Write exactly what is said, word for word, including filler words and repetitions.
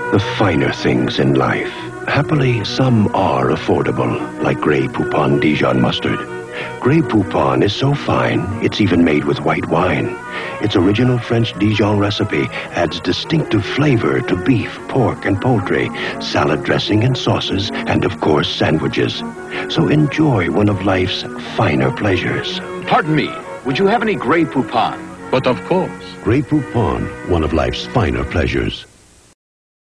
the finer things in life. Happily, some are affordable, like Grey Poupon Dijon mustard. Grey Poupon is so fine, it's even made with white wine. Its original French Dijon recipe adds distinctive flavor to beef, pork, and poultry, salad dressing and sauces, and of course, sandwiches. So enjoy one of life's finer pleasures. Pardon me, would you have any Grey Poupon? But of course. Grey Poupon, one of life's finer pleasures.